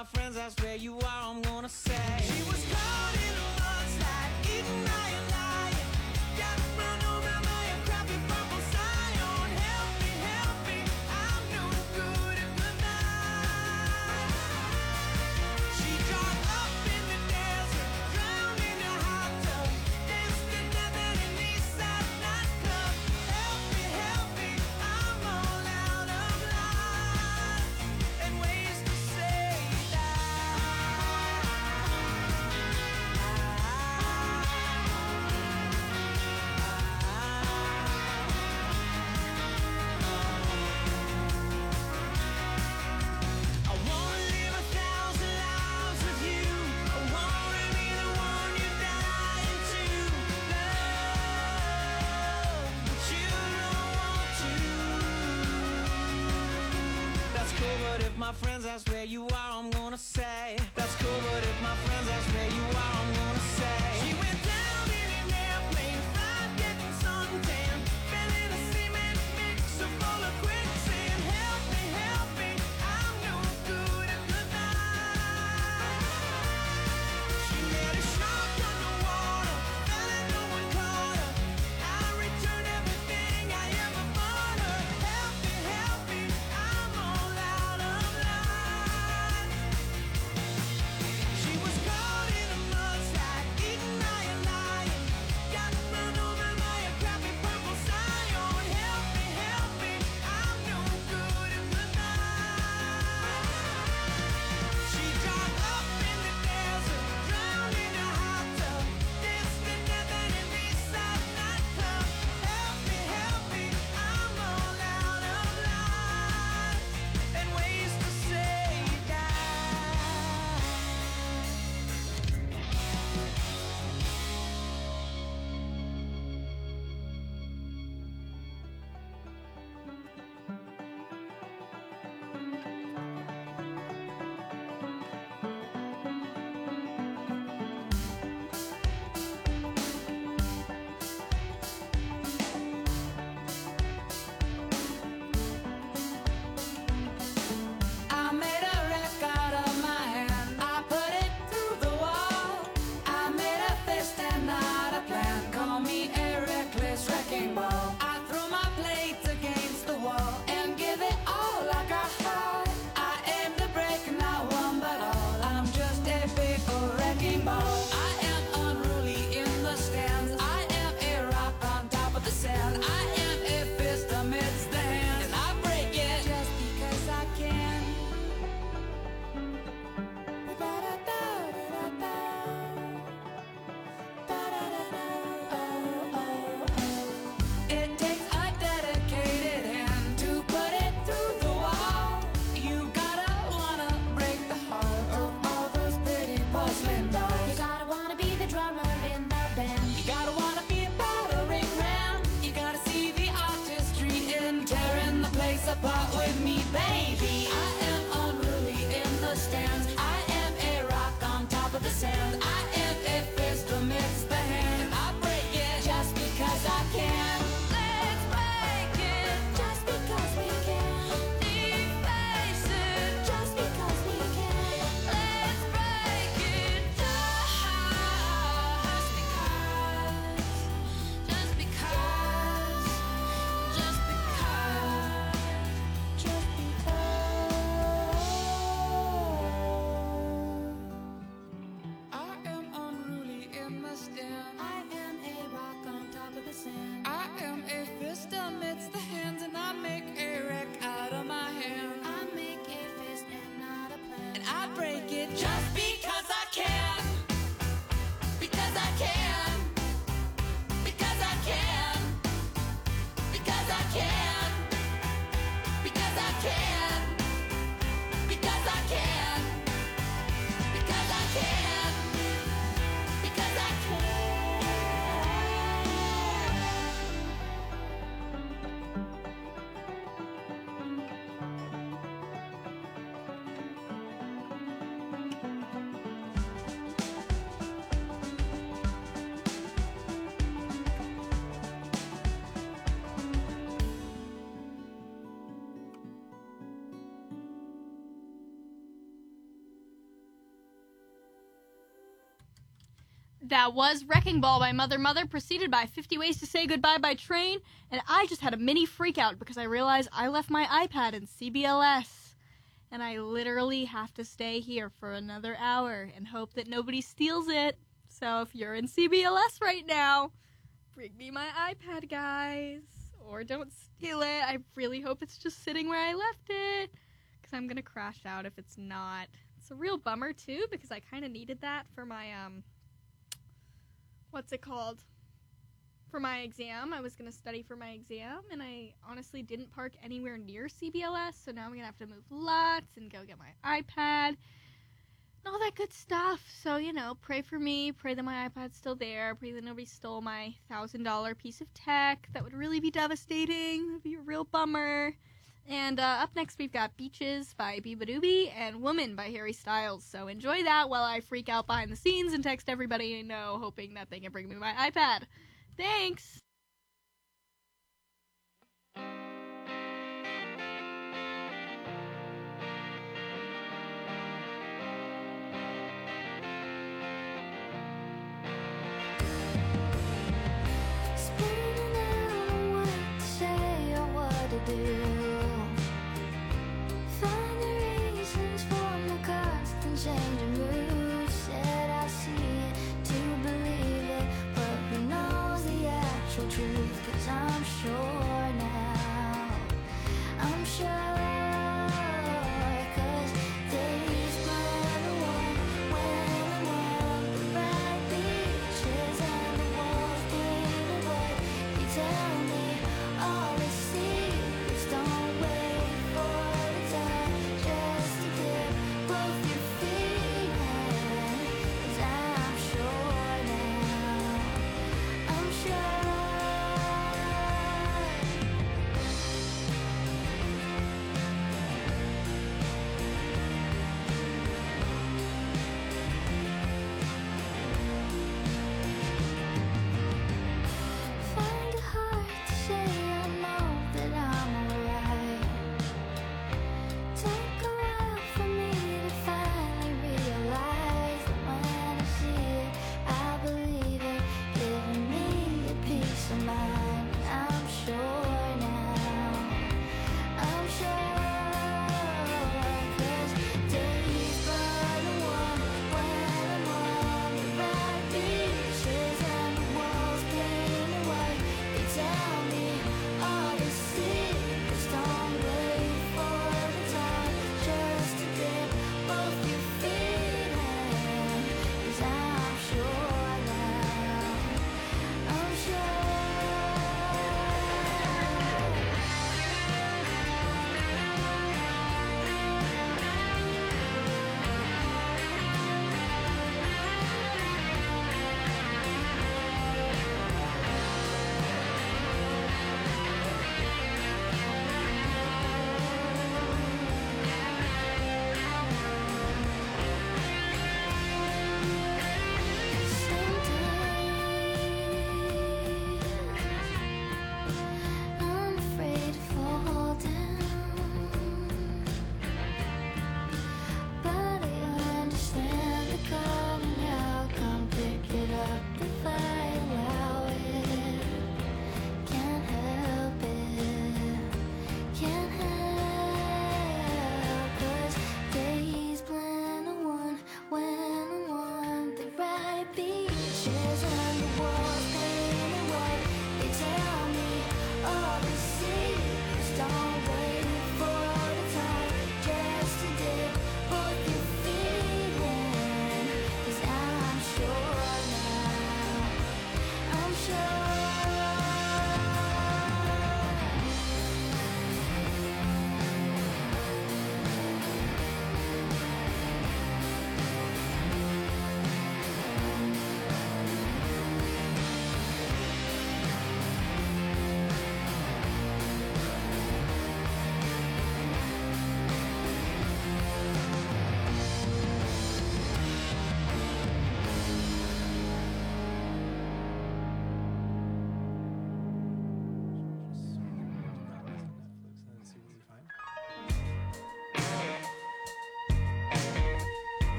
my friends ask where you are, I'm gonna say she was caught in a mudslide, eaten by a lion, got run over by a crappy purple scion. Help me, I'm no good at goodnight. She dropped up in the desert, drowned in a hot tub, danced to death at an Eastside nightclub. Help me, I'm all out of lines and ways to say I wanna live 1,000 lives with you. I wanna be the one you're dying to love, but you don't want to. That's cool, but if my friends ask where you are, I'm gonna say that's cool, but if my friends ask where you are, I'm gonna say she went down in an airplane, fried, getting suntan, fell in a cement mixer full of quicksand. Help me, I'm no good at goodnight. She met a shark underwater, fell and no one caught her. I returned everything I ever bought her. Help me, I'm all out of line. She was caught in a mudslide, eaten by a lion, got run over by a crappy purple scion. Help me, I'm no good at goodnight. She dropped up in the desert, drowned in a hot tub, danced to death at an Eastside nightclub. Help me, I'm all out of lines and ways to say die. I made a wreck out of my hand. I put it through the wall. I made a fist and not a plan. Call me a reckless wrecking ball. I threw my blades against the wall and give it all I got. I aim to break not one but all. I'm just a big old wrecking ball. I am unruly in the stands. I am a rock on top of the sand. I am a fist amidst the hands, and I break it just because I can. It takes a dedicated hand to put it through the wall. You gotta wanna break the heart of all those pretty porcelain dolls. You gotta wanna be the drummer in the band. You gotta wanna be a battering ram. You gotta see the artistry in tearing the place apart with me, baby. I am unruly in the stands. I am a rock on top of the sand. I am a fist amidst the hand. I break it just because I can. Let's break it Just because we can. deface it. Just because we can. Let's break it just because. Just because. Just because. Just because. I am unruly in the stand. I am a rock on top of the sand. I am a fist amidst the hands, and I make a wreck out of my hand. I make a fist and not a plan. And I break it just because I can. Because I can. Because I can. Because I can. Because I can. Because I can. Because I can. Because I can. That was Wrecking Ball by Mother Mother, preceded by 50 Ways to Say Goodbye by Train, and I just had a mini freak out because I realized I left my iPad in CBLS, and I literally have to stay here for another hour and hope that nobody steals it. So if you're in CBLS right now, bring me my iPad, guys, or don't steal it. I really hope it's just sitting where I left it, because I'm gonna crash out if it's not. It's a real bummer, too, because I kind of needed that for my, what's it called? For my exam. I was going to study for my exam, and I honestly didn't park anywhere near CBLS, so now I'm going to have to move lots and go get my iPad and all that good stuff. So, you know, pray for me, pray that my iPad's still there, pray that nobody stole my $1,000 piece of tech. That would really be devastating. It would be a real bummer. And up next, we've got Beaches by Biba Doobie and Woman by Harry Styles. So enjoy that while I freak out behind the scenes and text everybody I know, hoping that they can bring me my iPad. Thanks! Spinning out on what to say or what to do. Find the reasons for my constant change of mood. Said I see it to believe it, but who knows the actual truth? 'Cause I'm sure now. I'm sure. 'Cause days burn one when I'm on the right beaches and the walls painted white. You tell me all the secrets. Don't wait for the time just to dip both your feet in. 'Cause I'm sure now. I'm sure. Find it hard to say I know that I'm alright. Take a while for me to finally realize that when I see it, I believe it, giving me a peace of mind. I'm sure now. I'm sure. 'Cause days burn one when I'm on the right beaches and the walls painted white. They tell me all the secrets. Don't wait for the time just to dip both your feet in. 'Cause I'm sure now. I'm sure. Some days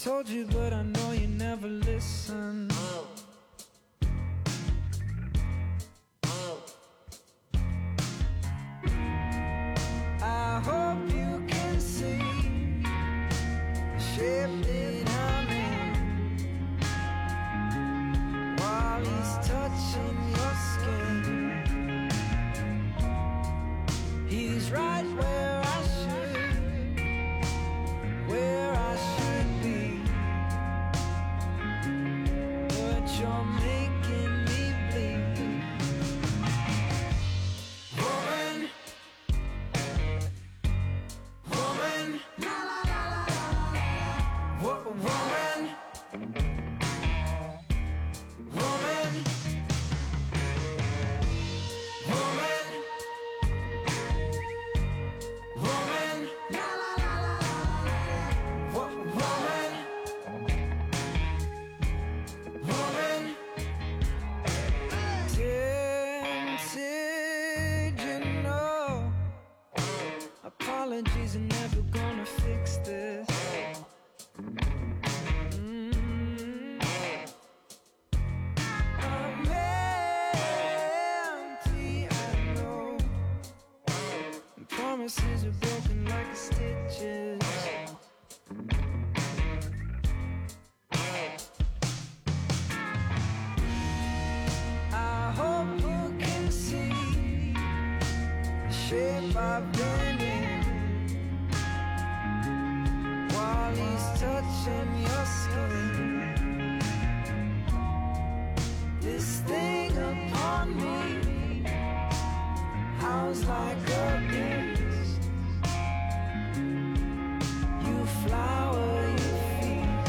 told you, but I know you never listen. I hope you can see the shape that I'm in while he's touching your skin. He's right where I should be, but you're making me bleed. Woman, woman, woman, woman, woman, woman, woman. Tempted, you know. Apologies are never gonna fix this. I'm empty, I know. And promises are broken like the stitches. I hope you can see the shape I've been in while he's touching your skin. This thing upon me howls like a beast. You flower, you feast.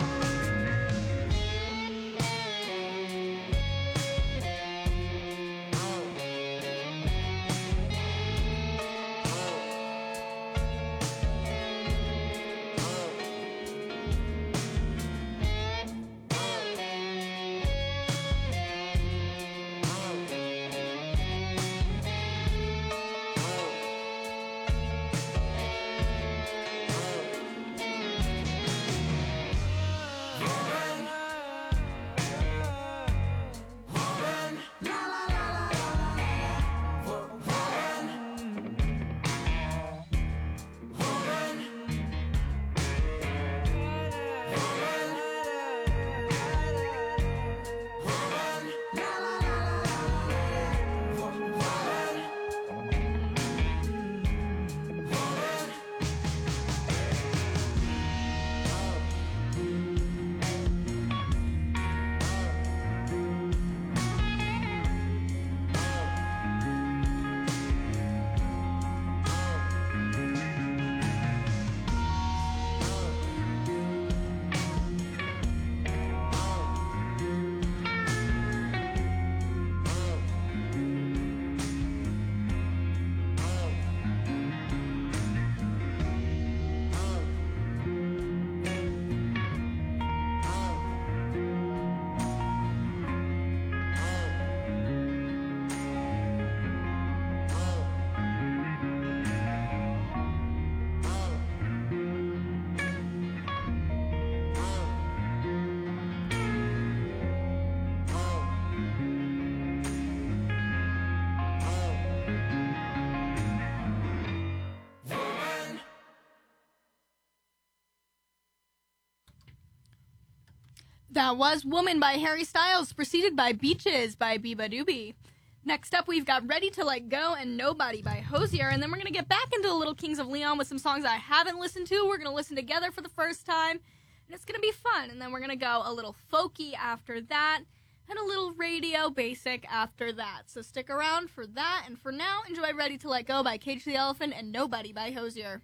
That was Woman by Harry Styles, preceded by Beaches by Biba Doobie. Next up, we've got Ready to Let Go and Nobody by Hosier, and then we're going to get back into the Little Kings of Leon with some songs I haven't listened to. We're going to listen together for the first time, and it's going to be fun. And then we're going to go a little folky after that, and a little radio basic after that. So stick around for that, and for now, enjoy Ready to Let Go by Cage the Elephant and Nobody by Hosier.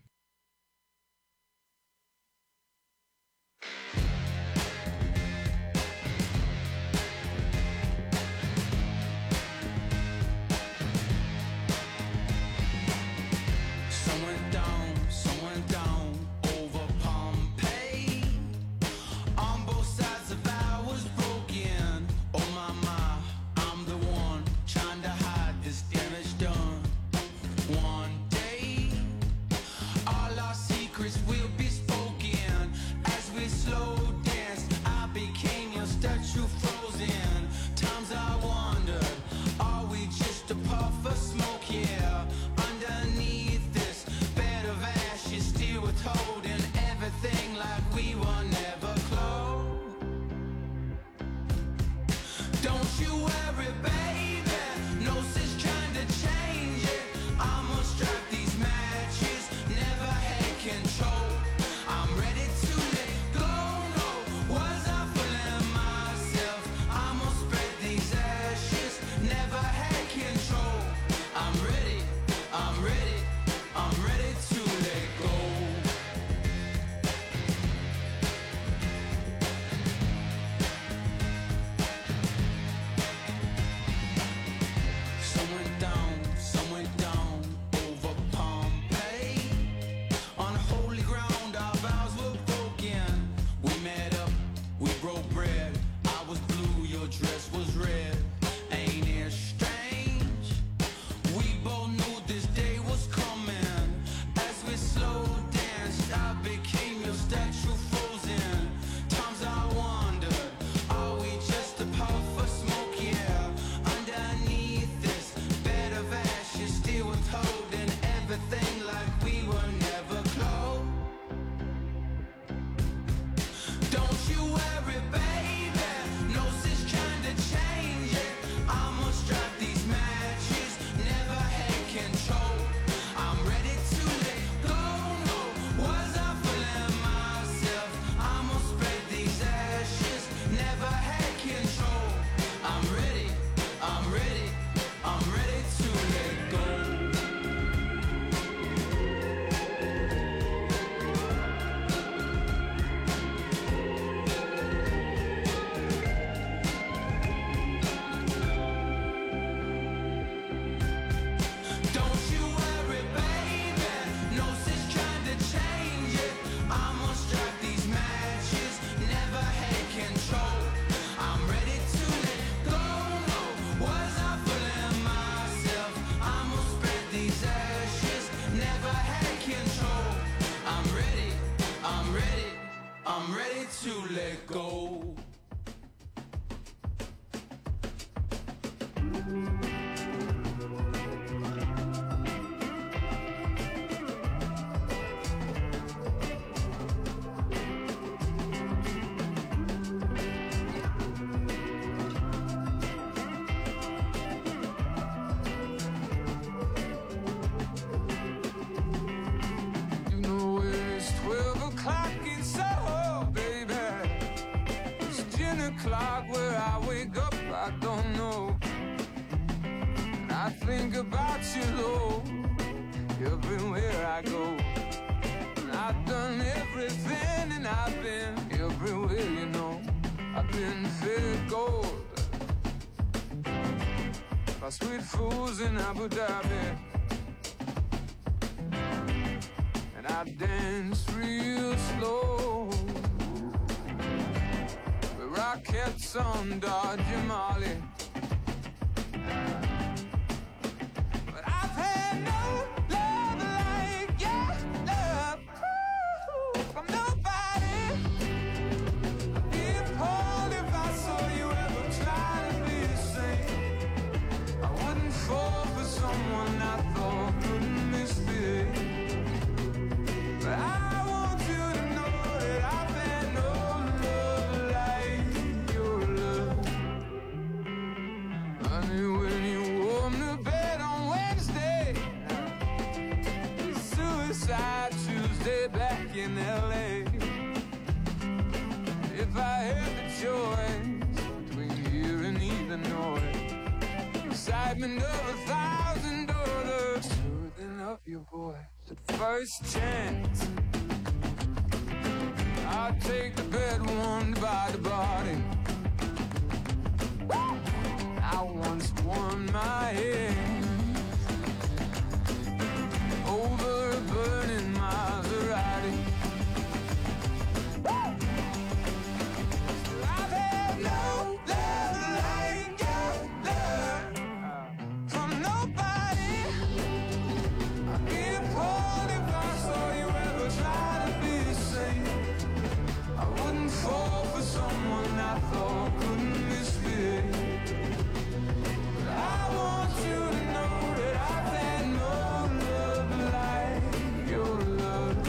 Someone down over Pompeii. On both sides of ours broken. Oh my, I'm the one trying to hide this damage done. One day think about you, Lord, everywhere I go. I've done everything and I've been everywhere, you know. I've been fed gold by sweet fools in Abu Dhabi, and I dance real slow with rockets on Dodgy Molly. But I've had no love like your love from nobody. I'd be appalled if I saw you ever try to be the same. I wouldn't fall for someone I thought couldn't misbehave. But I want you to know that I've had no love like your love. Honey, when you warm the bed on Wednesday, Suicide Tuesday back in LA. If I had the choice between here and Illinois, excitement of 1,000 daughters, soothing of your voice at first chance, I'd take the bed warmed by the body. I once warmed my head over a burning Maserati. I've had no love like your love from nobody. I'd be appalled if I saw you ever try to be the same. I wouldn't fall for someone I thought couldn't misbehave. But I want you to know that I've had no love like your love.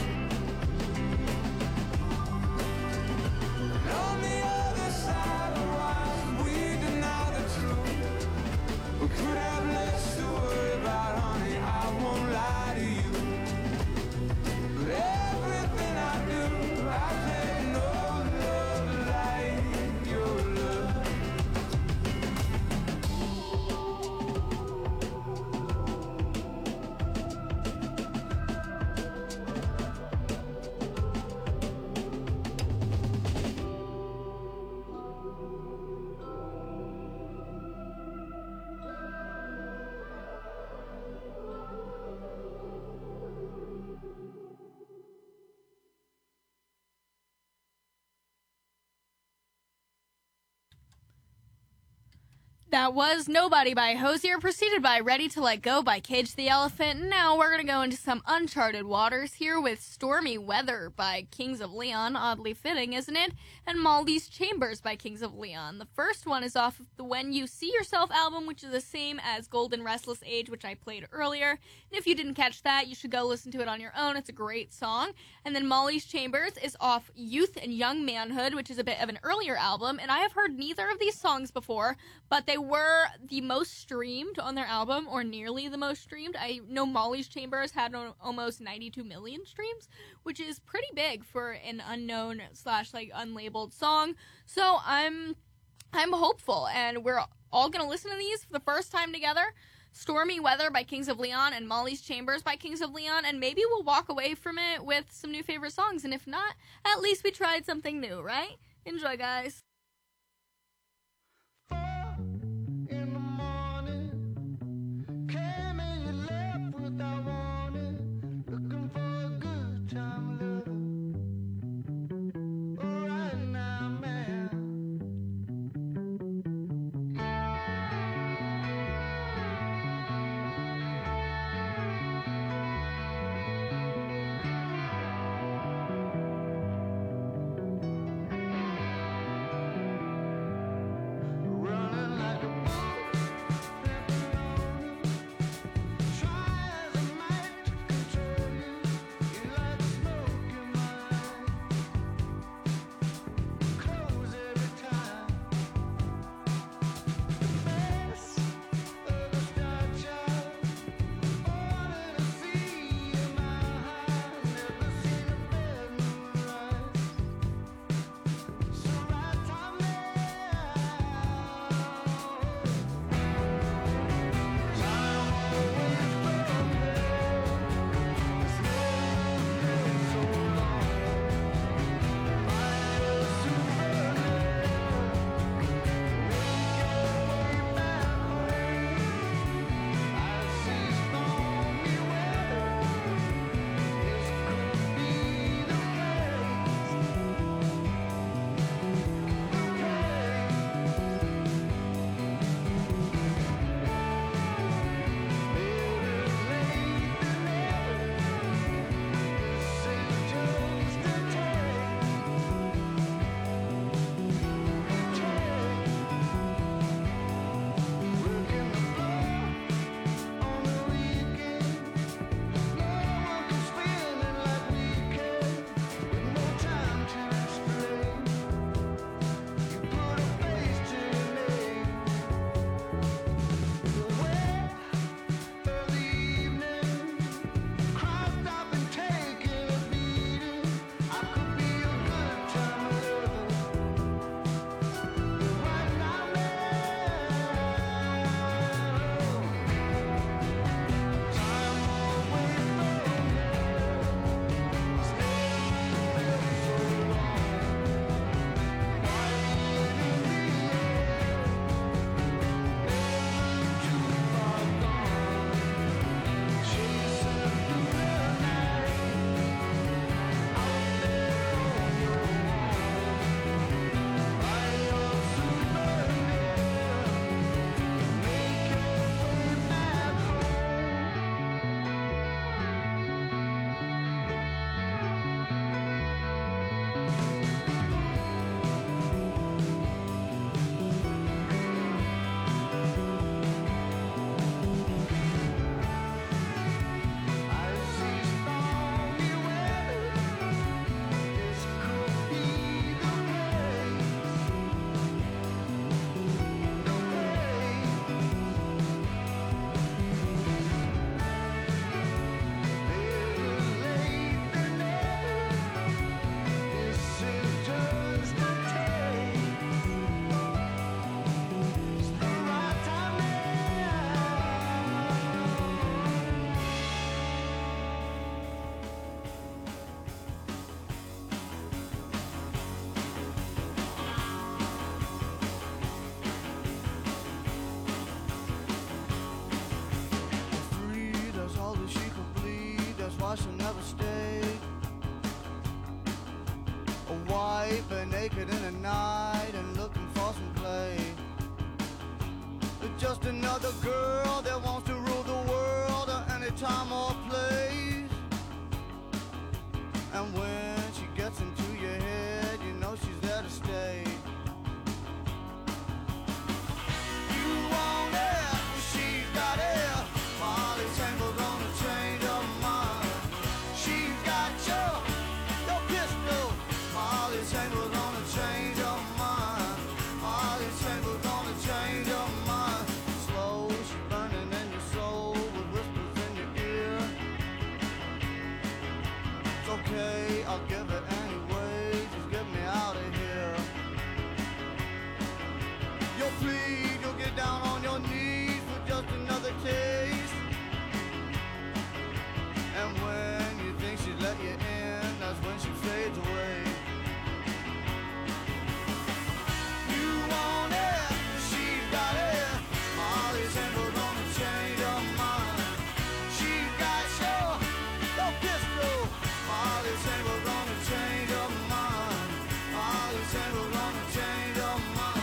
And on the other side of why we deny the truth, we could have less to worry about, honey, I won't lie to you. But everything I do, I've had no love like your love. That was Nobody by Hosier, preceded by Ready to Let Go by Cage the Elephant. Now we're going to go into some uncharted waters here with Stormy Weather by Kings of Leon, oddly fitting, isn't it? And Molly's Chambers by Kings of Leon. The first one is off of the When You See Yourself album, which is the same as Golden Restless Age, which I played earlier. And if you didn't catch that, you should go listen to it on your own. It's a great song. And then Molly's Chambers is off Youth and Young Manhood, which is a bit of an earlier album. And I have heard neither of these songs before, but they were the most streamed on their album, or nearly the most streamed. I know Molly's Chambers had almost 92 million streams, which is pretty big for an unknown / unlabeled song. So I'm hopeful, and we're all gonna listen to these for the first time together. Stormy Weather by Kings of Leon and Molly's Chambers by Kings of Leon, and maybe we'll walk away from it with some new favorite songs, and if not, at least we tried something new, right? Enjoy, guys. In the morning, came and you left without warning, looking for a good time, love. All right now, man. naked in the night and looking for some play. Just another girl that wants to rule the world at any time or place. And when she gets into your head, you know she's there to stay. You want it, she's got it. Molly Tangle's gonna change her mind. She's got your pistol. Molly Tangle's gonna change her mind. Molly Tangle's gonna change her mind. Slow, she's burning in your soul with whispers in your ear. It's okay, I'll give it anyway. Just get me out of here. You'll plead, you'll get down on your knees for just another taste. And when you think she's let you in, that's when she fades away. You want it, she's got it. Molly Tangle's gonna change her mind. She's got your pistol. Molly Tangle's gonna change her mind. Molly Tangle's gonna change her mind.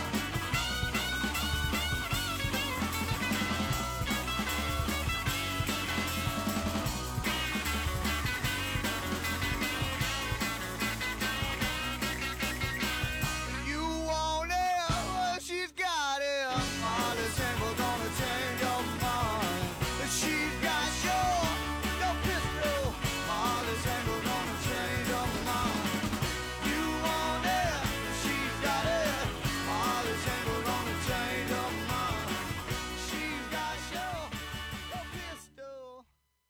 You want it, well, she's got it. Molly Tangle's gonna change her mind. She's got your pistol. Molly Tangle's gonna change her mind. You want it, she's got it. Molly Tangle's gonna change her mind. She's got your pistol.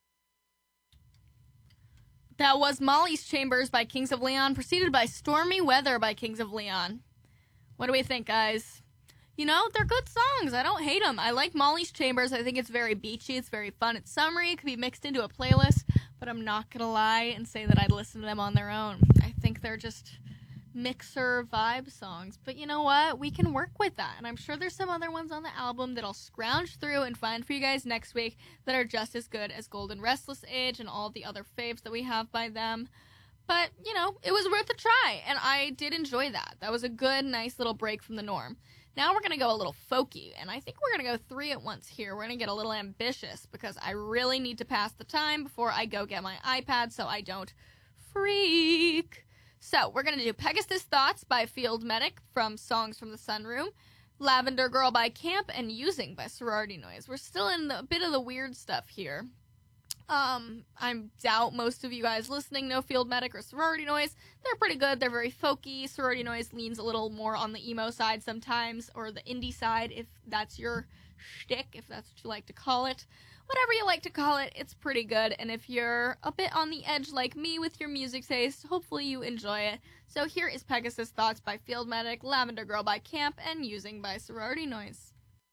That was Molly's Chambers by Kings of Leon, preceded by Stormy Weather by Kings of Leon. What do we think, guys? You know, they're good songs. I don't hate them. I like Molly's Chambers. I think it's very beachy. It's very fun. It's summery. It could be mixed into a playlist, but I'm not going to lie and say that I'd listen to them on their own. I think they're just mixer vibe songs. But you know what? We can work with that. And I'm sure there's some other ones on the album that I'll scrounge through and find for you guys next week that are just as good as Golden Restless Age and all the other faves that we have by them. But, you know, it was worth a try, and I did enjoy that. That was a good, nice little break from the norm. Now we're going to go a little folky, and I think we're going to go 3 at once here. We're going to get a little ambitious because I really need to pass the time before I go get my iPad so I don't freak. So we're going to do Pegasus Thoughts by Field Medic from Songs from the Sunroom, Lavender Girl by Camp, and Using by Sorority Noise. We're still in a bit of the weird stuff here. I doubt most of you guys listening know Field Medic or Sorority Noise. They're pretty good. They're very folky. Sorority Noise leans a little more on the emo side sometimes, or the indie side, if that's your shtick, if that's what you like to call it. Whatever you like to call it, it's pretty good. And if you're a bit on the edge like me with your music taste, hopefully you enjoy it. So here is Pegasus Thoughts by Field Medic, Lavender Girl by Camp, and Using by Sorority Noise.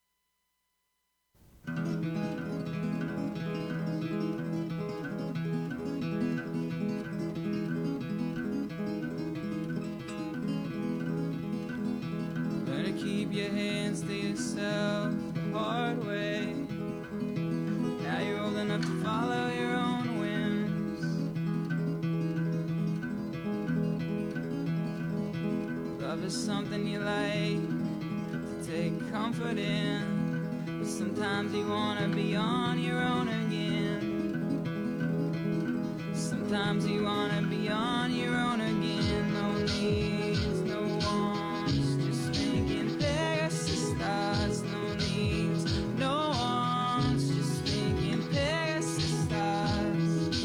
Keep your hands to yourself the hard way. Now you're old enough to follow your own whims. Love is something you like to take comfort in, but sometimes you wanna be on your own again. Sometimes you wanna be on your own again. No needs, no wants, just thinking Pegasus thoughts. No needs, no wants, just thinking Pegasus thoughts.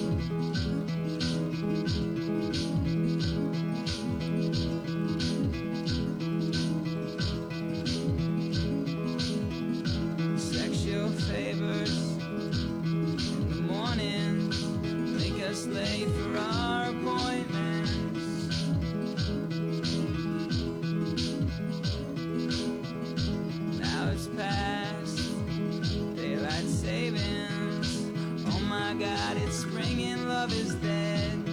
Sexual favors in the morning make us late for our appointments. Now it's past daylight savings. Oh my God, it's spring and love is dead.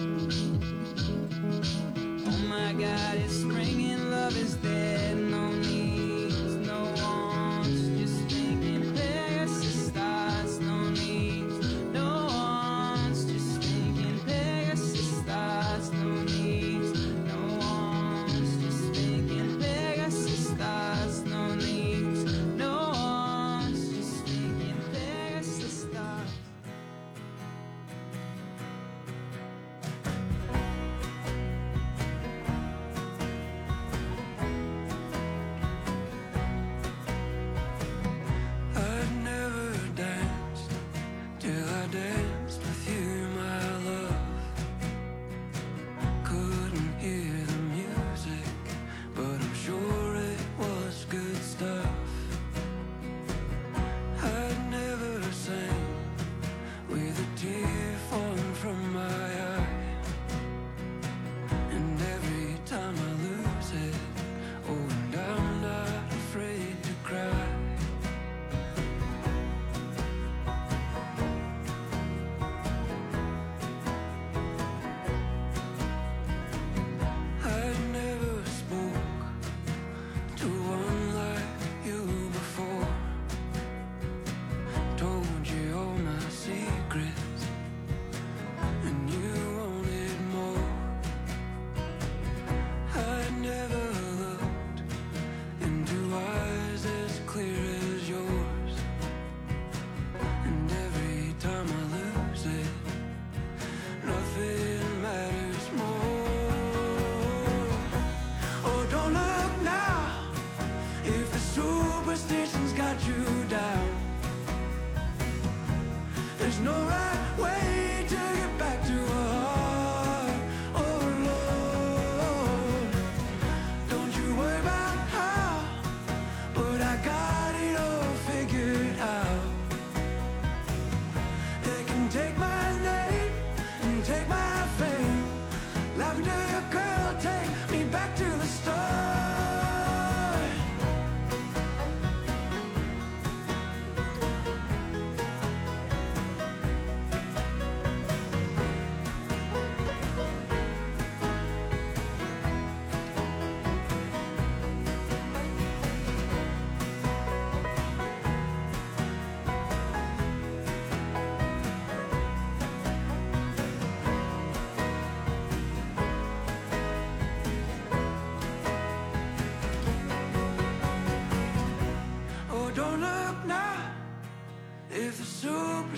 Oh my God, it's spring and love is dead. No needs, no wants, just thinking Pegasus thoughts. No needs, no wants, just thinking Pegasus thoughts. No needs, no wants, just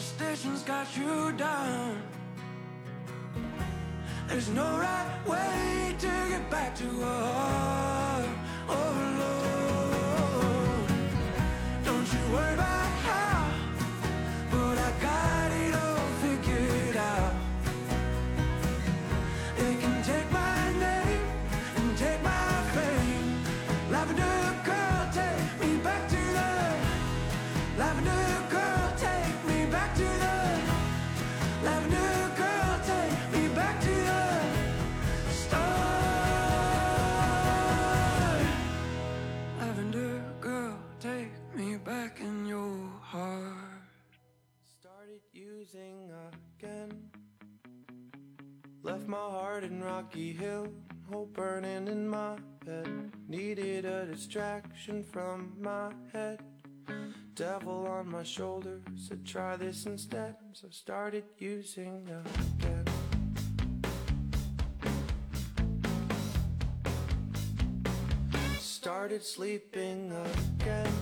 superstition's got you down. There's no right way to get back to us. Oh Lord, don't you worry about how, but I got it all figured out. They can take my name and take my fame. Lavender girl, take me back to the Lavender girl, take me back to the Lavender girl, take me back to the start. Lavender girl, take me back in your heart. Started using again. Left my heart in Rocky Hill, hope burning in my bed. Needed a distraction from my head. Devil on my shoulder said try this instead. So I started using again. Started sleeping again.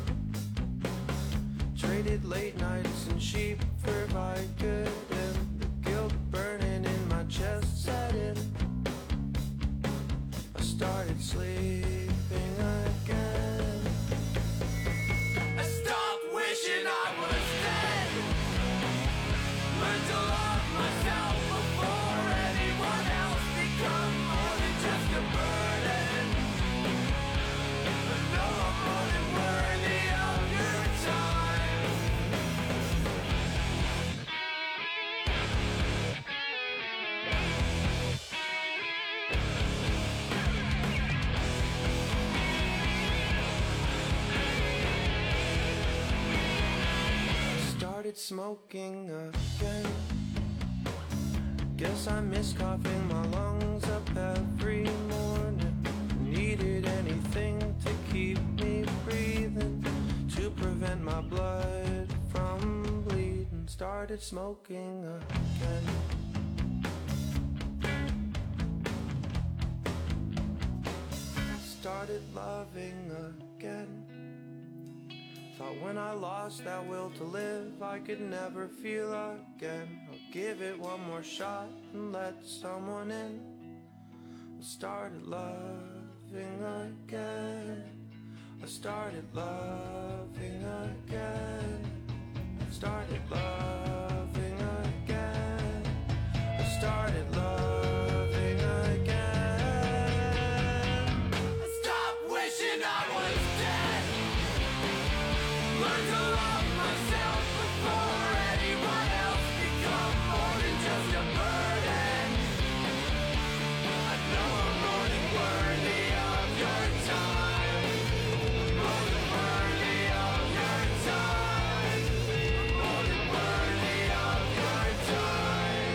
Traded late nights and sheep for Vicodin. The guilt burning in my chest set in. I started sleeping again. I stopped wishing I was dead. Learned to love myself before anyone else. Become more than just a burden. But no, I'm more than worthy of your time. Started smoking again. Guess I miss coughing my lungs up every morning. Needed anything to keep me breathing, to prevent my blood from bleeding. Started smoking again. Started loving again. Thought when I lost that will to live, I could never feel again. I'll give it one more shot and let someone in. I started loving again. I started loving again. I started loving again. I started loving again. I stopped wishing I was dead. Learn to love myself before anyone else. Become more than just a burden. I know I'm more than worthy of your time. More than worthy of your time. More than worthy of your time.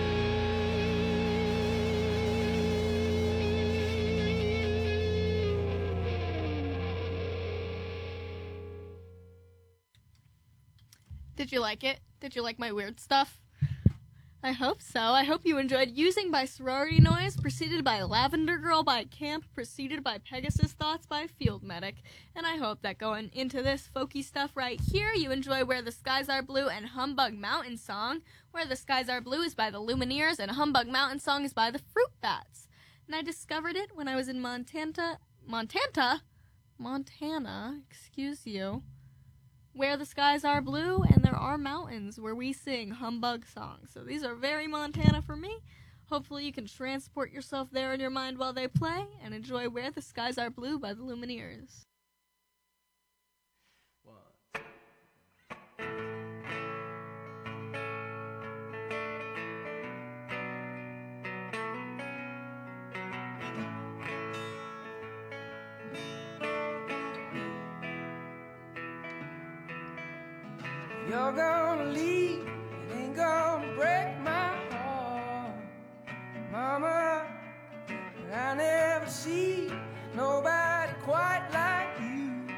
Did you like it? Did you like my weird stuff? I hope so. I hope you enjoyed Using by Sorority Noise, preceded by Lavender Girl by Camp, preceded by Pegasus Thoughts by Field Medic. And I hope that going into this folky stuff right here, you enjoy Where the Skies Are Blue and Humbug Mountain Song. Where the Skies Are Blue is by the Lumineers and Humbug Mountain Song is by the Fruit Bats. And I discovered it when I was in Montana, excuse you, where the skies are blue and there are mountains where we sing humbug songs. So these are very Montana for me. Hopefully you can transport yourself there in your mind while they play and enjoy Where the Skies Are Blue by the Lumineers. You're gonna leave, it ain't gonna break my heart, Mama. But I never see nobody quite like you.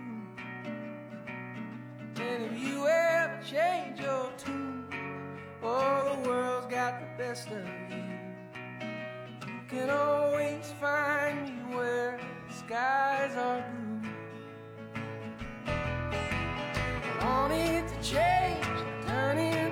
And if you ever change your tune, oh, the world's got the best of you. You can always find me where the skies are blue. I want it to change, turn it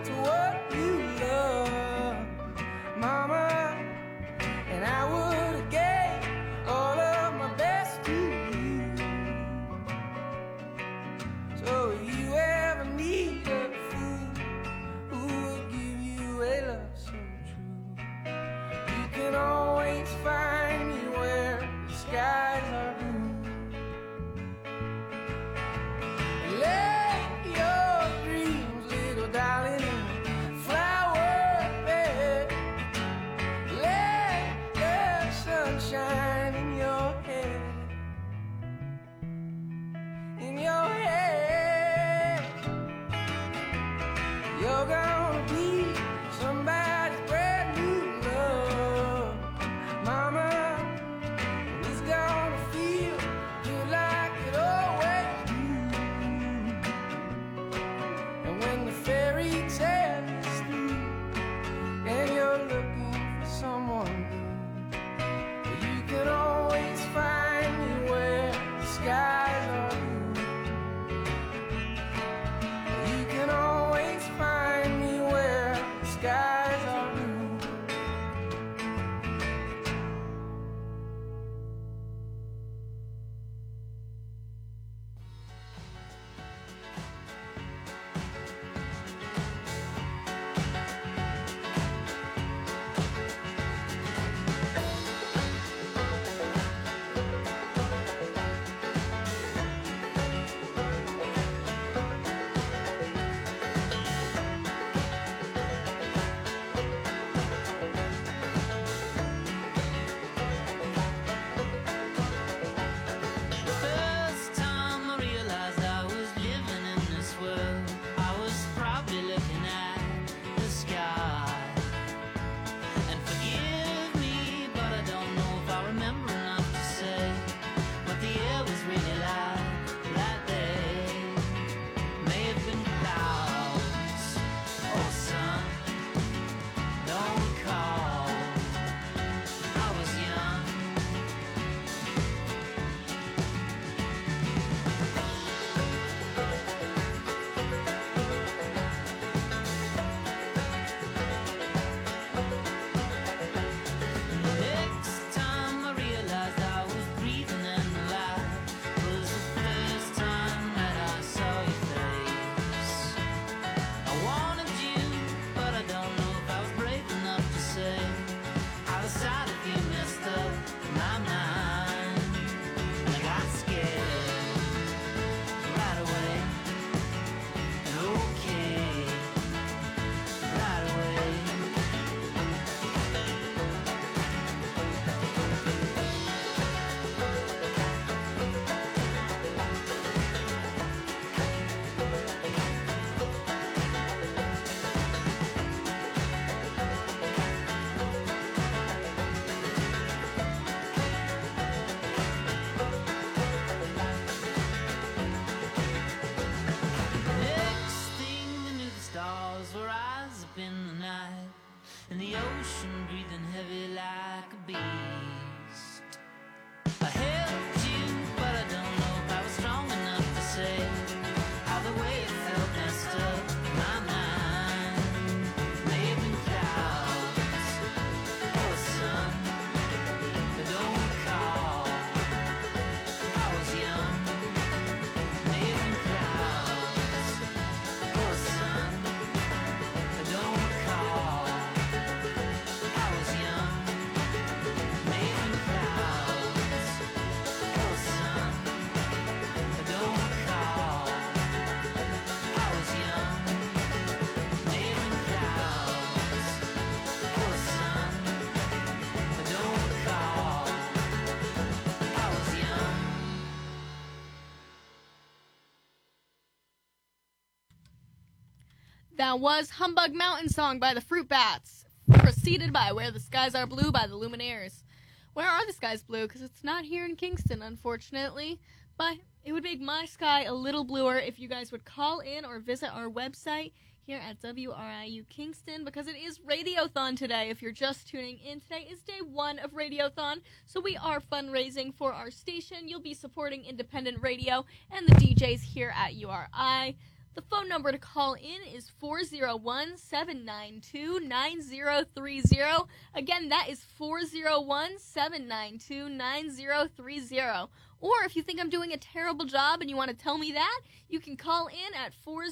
You're gonna be somebody's brand new love, mama. It's gonna feel just like it always do. And when the fairy tale is through and you're looking for someone new, you can always find me where the skies are blue. You can always find me where the skies are blue. First time I realized I was living in this world, I was probably looking at the sky. And forgive me, but I don't know if I remember enough to say what the air was really like that day. May have been clouds or sun, don't recall. I was young. Next time I realized I was breathing and alive was the first time that I saw your face. I wanted you, but I don't know if I was brave enough to say how the sight of you messed up my mind. And I got scared right away. And okay, right away. Next thing I knew, the stars were eyes up in the night, and the ocean breathing heavy like a beast. I held you, but I don't know if I was strong enough to say how the way it felt messed up my mind. May have been clouds or sun, but don't recall. I was young. May have been clouds or sun, but don't recall. I was young. May have been clouds or sun, but don't recall. I was young. May have been clouds or sun, but don't recall. I was young. That was Humbug Mountain Song by the Fruit Bats, preceded by Where the Skies Are Blue by the Luminaires. Where are the skies blue? Because it's not here in Kingston, unfortunately. But it would make my sky a little bluer if you guys would call in or visit our website here at WRIU Kingston, because it is Radiothon today. If you're just tuning in, today is day 1 of Radiothon, so we are fundraising for our station. You'll be supporting independent radio and the DJs here at URI. The phone number to call in is 401-792-9030. Again, that is 401-792-9030. Or if you think I'm doing a terrible job and you want to tell me that, you can call in at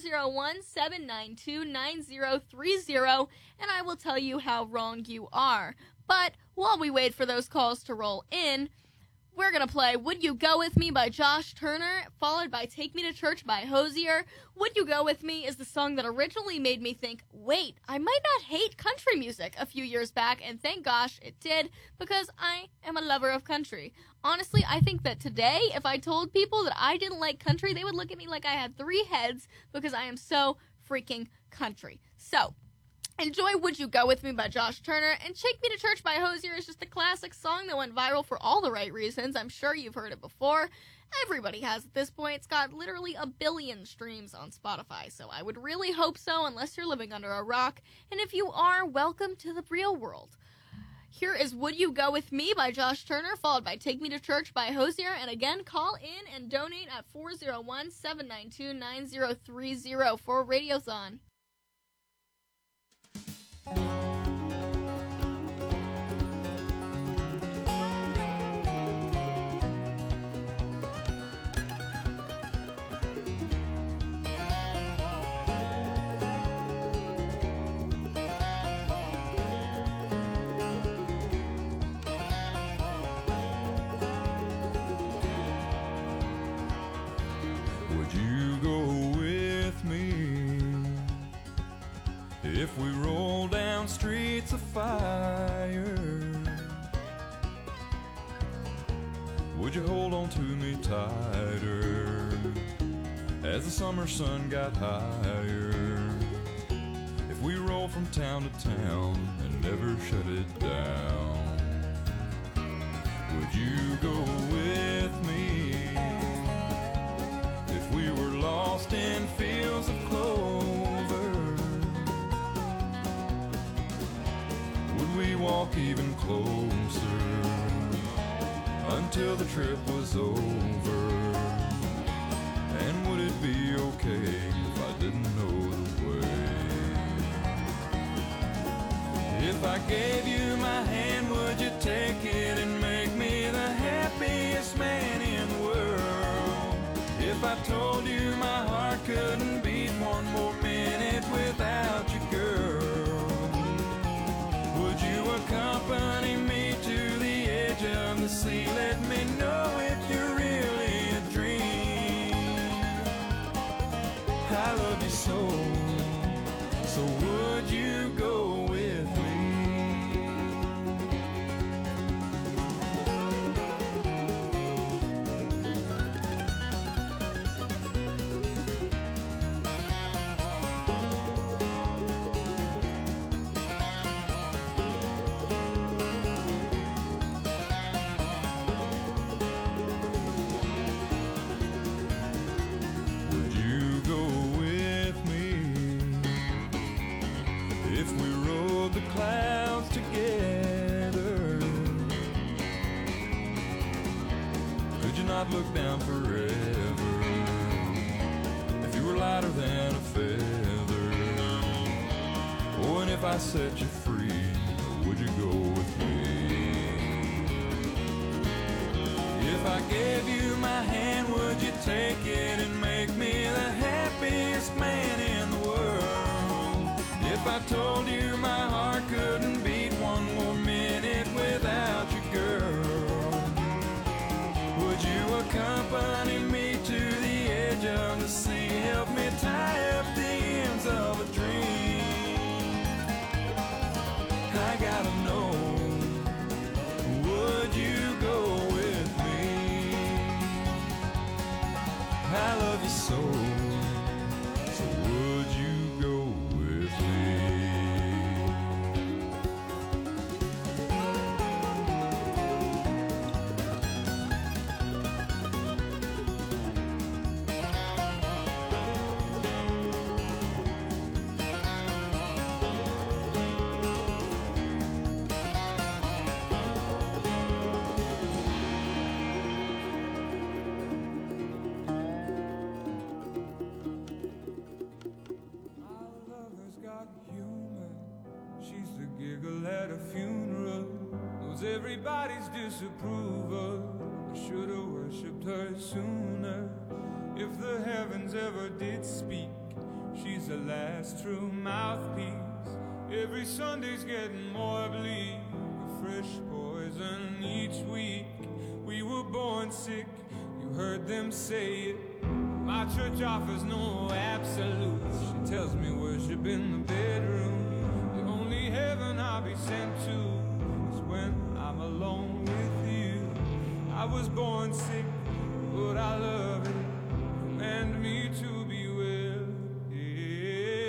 401-792-9030, and I will tell you how wrong you are. But while we wait for those calls to roll in, we're going to play Would You Go With Me by Josh Turner, followed by Take Me to Church by Hosier. Would You Go With Me is the song that originally made me think, wait, I might not hate country music a few years back, and thank gosh it did, because I am a lover of country. Honestly, I think that today, if I told people that I didn't like country, they would look at me like I had 3 heads, because I am so freaking country. So, enjoy Would You Go With Me by Josh Turner, and Take Me to Church by Hozier is just a classic song that went viral for all the right reasons. I'm sure you've heard it before. Everybody has at this point. It's got literally 1 billion streams on Spotify, so I would really hope so, unless you're living under a rock. And if you are, welcome to the real world. Here is Would You Go With Me by Josh Turner, followed by Take Me to Church by Hozier. And again, call in and donate at 401-792-9030 for Radiothon. Would you go with me if we roll down streets of fire? Would you hold on to me tighter as the summer sun got higher? If we roll from town to town and never shut it down, would you go with me? We were lost in fields of clover, would we walk even closer until the trip was over? And would it be okay if I didn't know the way? If I gave you my hand, would you take it and make me the happiest man in the world? If I told you my heart couldn't beat one more minute without you, girl, would you accompany me to the edge of the sea? Let me know if you're really a dream. I love you so, so would you go with me? Clouds together, could you not look down forever if you were lighter than a feather? Oh, and if I set you free, would you go with me? If I gave you my hand, would you take it and make me the happiest man in the world? If I told you my heart couldn't beat one more minute without you, girl, would you accompany me to the edge of the sea? Help me tie up the ends of a dream. I gotta know, would you go with me? I love you so, so would you go with me? Everybody's disapproval. I should have worshipped her sooner. If the heavens ever did speak, she's the last true mouthpiece. Every Sunday's getting more bleak, a fresh poison each week. We were born sick, you heard them say it. My church offers no absolutes. She tells me worship in the bedroom. The only heaven I'll be sent to is when I'm alone with you. I was born sick, but I love it. Command me to be well. Yeah.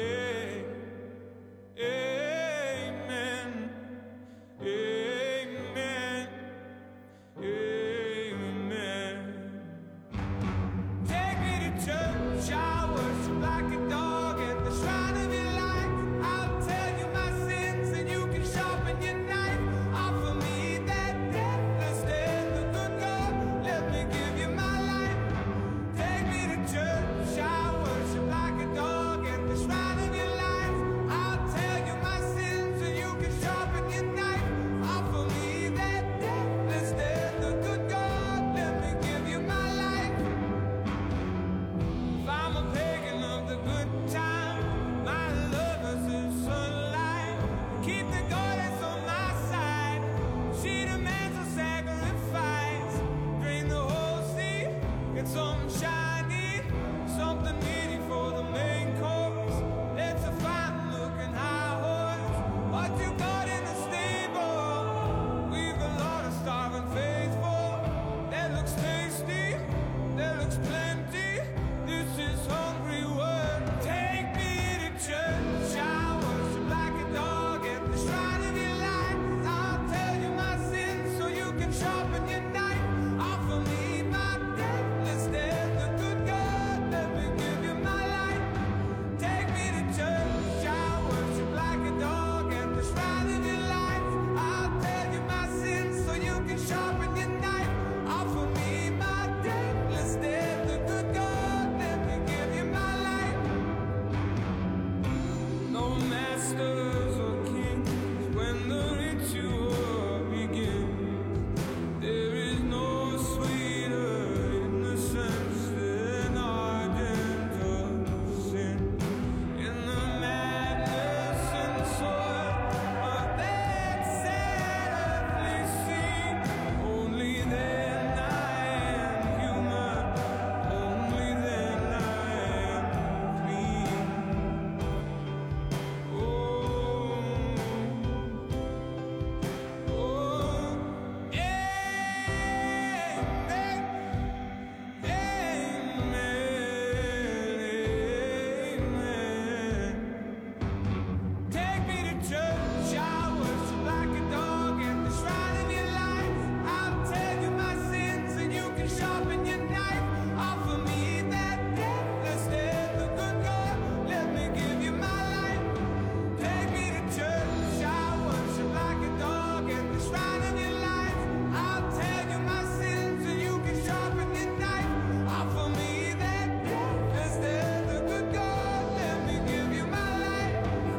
masters or kings when the ritual begins. There is no sweeter innocence than ardent sin. In the madness and soil of that sad earthly scene, only then I am human, only then I am clean. Oh, amen. Take me to church, I worship like a dog at the shrine of your life. I'll tell you my sins and you can sharpen your knife. Offer me that deathless death, the good God, let me give you my life. Take me to church, I worship like a dog at the shrine of your life. I'll tell you my sins and you can sharpen your knife. Offer me that deathless death, the good God, let me give you my life.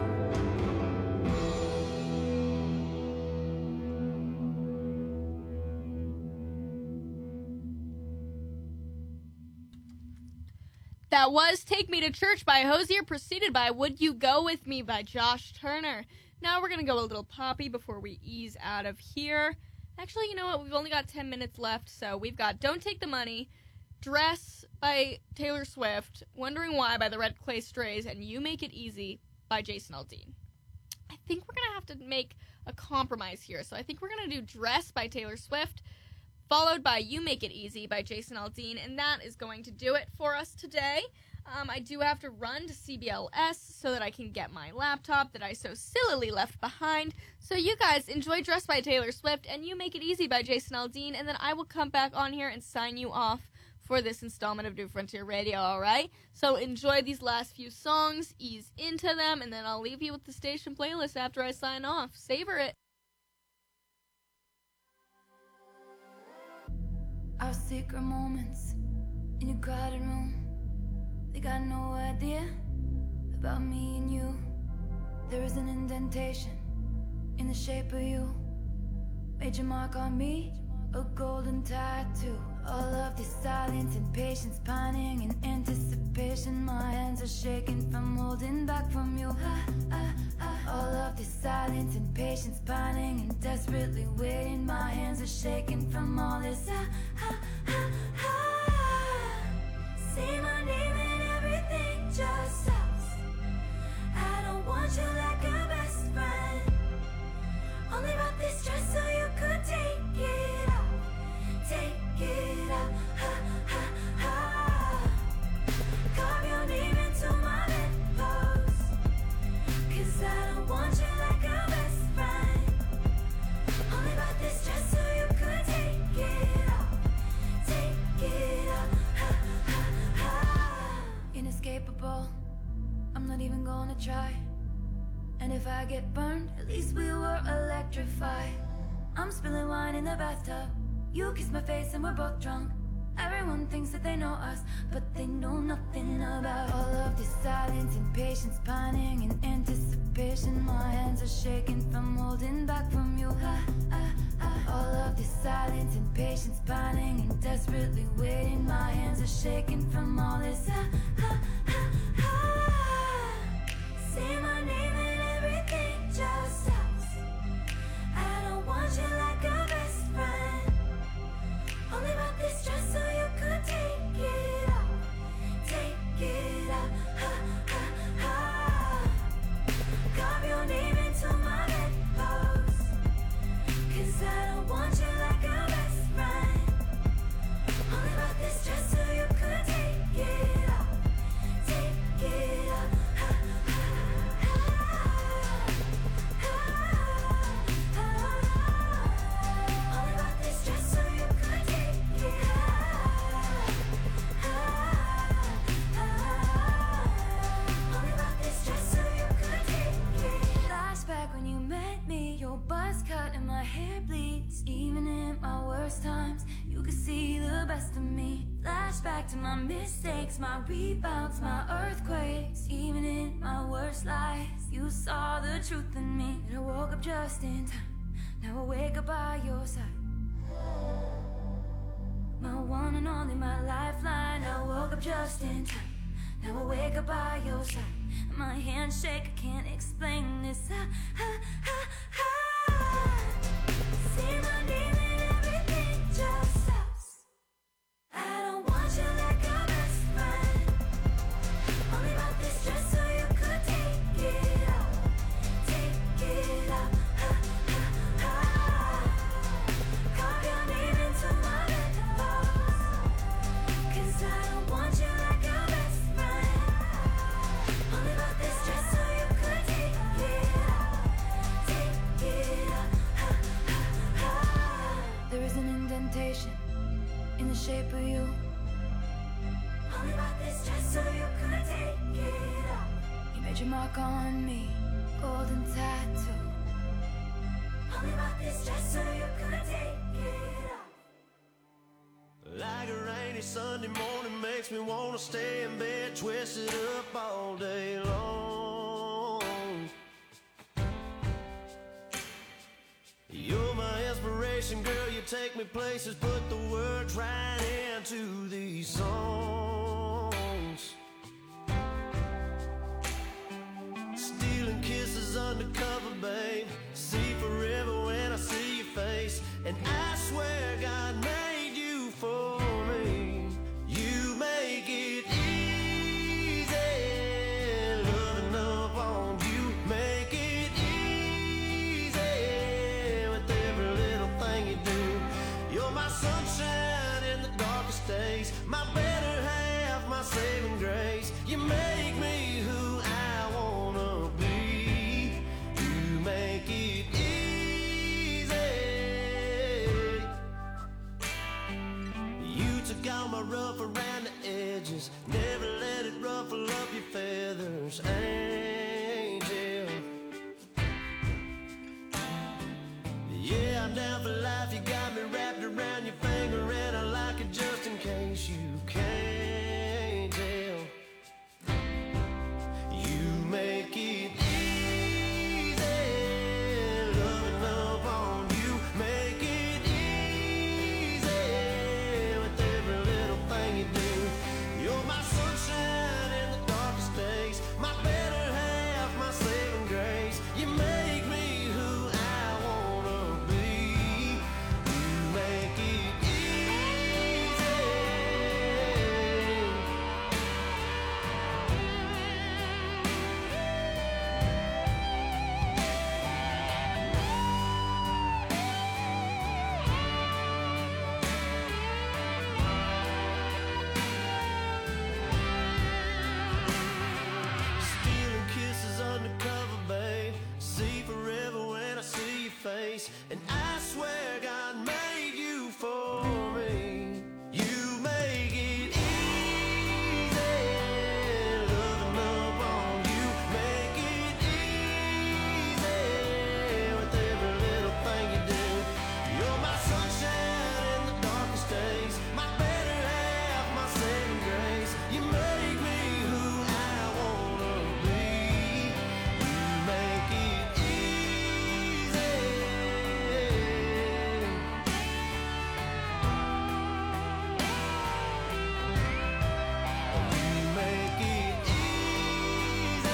That was Take Me to Church by Hosier, preceded by Would You Go With Me by Josh Turner. Now we're going to go a little poppy before we ease out of here. Actually, you know what? We've only got 10 minutes left, so we've got Don't Take the Money, Dress by Taylor Swift, Wondering Why by the Red Clay Strays, and You Make It Easy by Jason Aldean. I think we're going to have to make a compromise here, so I think we're going to do Dress by Taylor Swift, followed by You Make It Easy by Jason Aldean, and that is going to do it for us today. I do have to run to CBLS so that I can get my laptop that I so sillily left behind. So you guys enjoy Dress by Taylor Swift and You Make It Easy by Jason Aldean, and then I will come back on here and sign you off for this installment of New Frontier Radio, alright? So enjoy these last few songs, ease into them, and then I'll leave you with the station playlist after I sign off. Savor it. Our secret moments in your crowded room. They got no idea about me and you. There is an indentation in the shape of you. Made your mark on me, a golden tattoo. All of this silence and patience, pining in anticipation. My hands are shaking from holding back from you. All of this silence and patience, pining and desperately waiting. My hands are shaking from all this. Say my name and everything just stops. I don't want you like a best friend. Only wrote this just so you could take it out. Take it out. Carve your name into my bedpost. 'Cause I don't want you like a best friend. Only wrote this just so you could take it out. Take it out. Inescapable, I'm not even gonna try. And if I get burned, at least we were electrified. I'm spilling wine in the bathtub. You kiss my face and we're both drunk. Everyone thinks that they know us, but they know nothing about all of this silence and patience, pining in anticipation. My hands are shaking from holding back from you. All of this silence and patience, pining and desperately waiting. My hands are shaking from all this. Say my name and everything just stops. I don't want you like a best friend. Only wrote this just so you could take it out. Take it out. Carve your name into my bedpost. 'Cause I don't want you like a best friend. Only wrote this just so you could take it out. Take it out. Only wrote this just so you could take it out. Only wrote this just so you could take it. Flashback when you met me, your buzz cut and my hair bleeds. Even in my worst times, you could see the best of me. Flashback to my mistakes, my rebounds, my earthquakes. Even in my worst first light. You saw the truth in me, and I woke up just in time. Now I wake up by your side. My one and only, my lifeline. I woke up just in time. Now I wake up by your side. My hands shake, I can't explain this. Say my name and everything just stops. I don't want you like a best friend. Only about this dress so you could take it off. Take it off. Carve your name into my bedclothes. 'Cause I don't want you like a best friend. Only about this dress so you could take it off. Take it off. There is an indentation in the shape of you. Only about this dress so you could take it off. You made your mark on me, golden tattoo. Only about this dress so you could take it off. Like a rainy Sunday morning makes me wanna stay in bed, twisted up all day long. You're my inspiration, girl, you take me places, put the words right into these songs. Stealing kisses undercover, babe. See forever when I see your face. And I swear God made you for me. You make it easy. Loving up on you. Make it easy with every little thing you do. You're my sunshine in the darkest days. My better half, my saving grace. You make me who I wanna be. You make it easy. You took all my rough around the edges. Never let it ruffle up your feathers, angel. Yeah, I'm down for life. You got me wrapped around your finger, and I like it just in case you can't tell. You make it easy, loving up on you. Make it easy with every little thing you do. You're my sunshine in the darkest days. My better half, my saving grace. You make me who I wanna be. You make it easy. Stealing kisses undercover, babe. See forever when I see your face. And I swear God made you for me. You make it easy. Loving up on you. Make it easy with every little thing you do. You're my sunshine in the darkest days. My better half, my saving grace. You make me who I wanna be. You make it easy. You make it easy.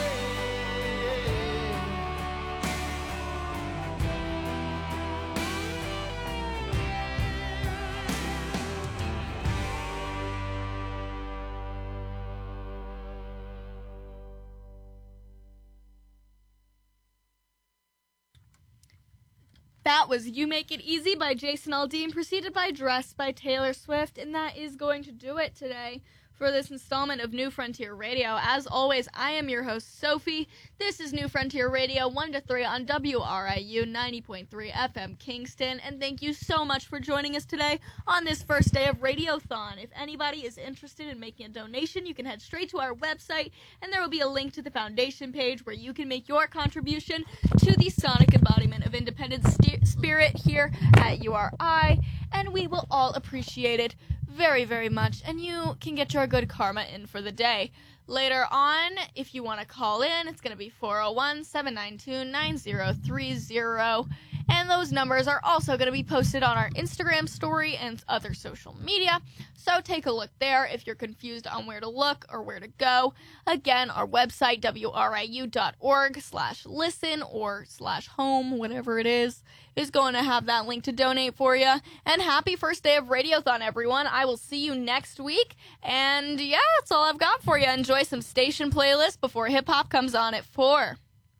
That was You Make It Easy by Jason Aldean, preceded by Dress by Taylor Swift, and that is going to do it today for this installment of New Frontier Radio. As always, I am your host, Sophie. This is New Frontier Radio, 1 to 3 on WRIU 90.3 FM Kingston, and thank you so much for joining us today on this first day of Radiothon. If anybody is interested in making a donation, you can head straight to our website, and there will be a link to the foundation page where you can make your contribution to the sonic embodiment of independent spirit here at URI, and we will all appreciate it very, very much, and you can get your good karma in for the day. Later on, if you want to call in, it's going to be 401-792-9030. And those numbers are also going to be posted on our Instagram story and other social media. So take a look there if you're confused on where to look or where to go. Again, our website, wriu.org/listen or /home, whatever it is going to have that link to donate for you. And happy first day of Radiothon, everyone. I will see you next week. And yeah, that's all I've got for you. Enjoy some station playlists before hip-hop comes on at 4.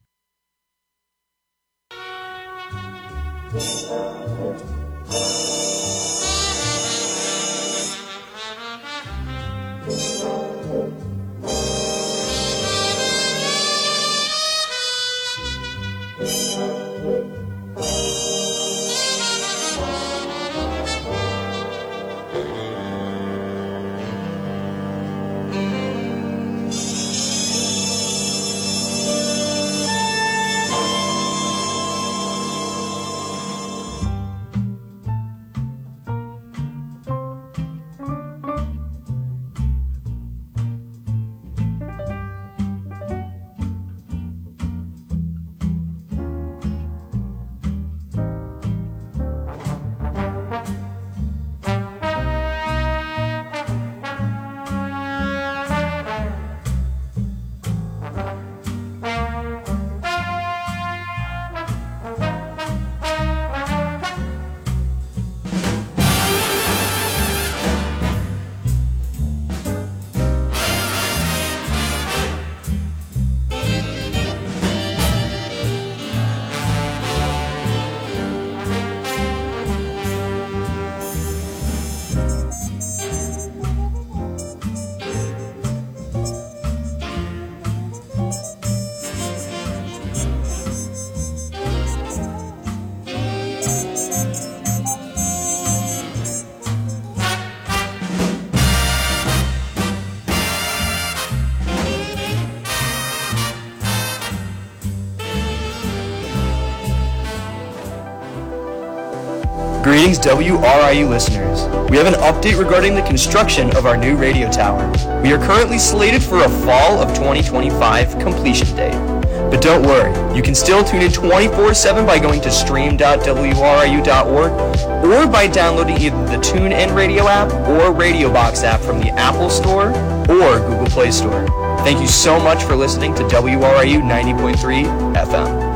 Greetings, WRIU listeners. We have an update regarding the construction of our new radio tower. We are currently slated for a fall of 2025 completion date. But don't worry, you can still tune in 24/7 by going to stream.wriu.org or by downloading either the TuneIn Radio app or Radio Box app from the Apple Store or Google Play Store. Thank you so much for listening to WRIU 90.3 FM.